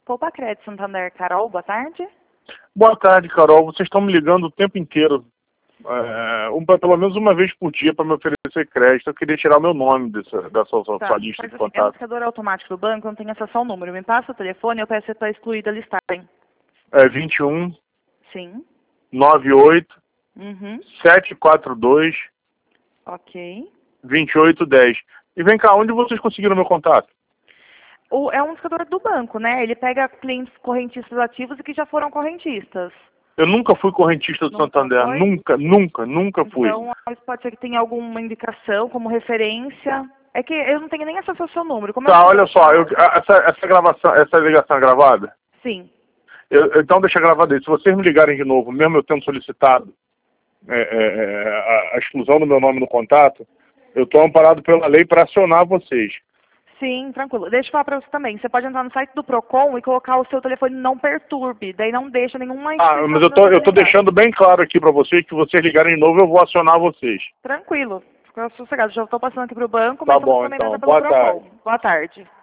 Poupa Crédito Santander, Carol, boa tarde. Boa tarde, Carol. Vocês estão me ligando o tempo inteiro. Pelo menos uma vez por dia para me oferecer crédito. Eu queria tirar o meu nome dessa sua lista de É um contatos. buscador automático do banco, não tem acesso ao número. Me passa o telefone, eu peço para excluir da listagem. É 21 Sim. 98 Uhum. 742 Ok. 2810. E vem cá, onde vocês conseguiram meu contato? É um buscador do banco, né? Ele pega clientes correntistas ativos e que já foram correntistas. Eu nunca fui correntista do Nunca Santander. foi? Nunca fui. Então, pode ser que tenha alguma indicação como referência. É que eu não tenho nem acesso ao seu número. Como Tá, olha só, essa ligação é gravada? Sim. Então deixa gravado aí. Se vocês me ligarem de novo, mesmo eu tendo solicitado a exclusão do meu nome no contato, eu estou amparado pela lei para acionar vocês. Sim, tranquilo. Deixa eu falar para você também. Você pode entrar no site do Procon e colocar o seu telefone não perturbe. Daí não deixa nenhuma instituição. Mas eu tô deixando bem claro aqui para vocês que vocês ligarem de novo, eu vou acionar vocês. Tranquilo. Fica sossegado. Já estou passando aqui para o banco, Tá mas estamos bom, também então. pelo Boa Procon. tarde. Boa tarde.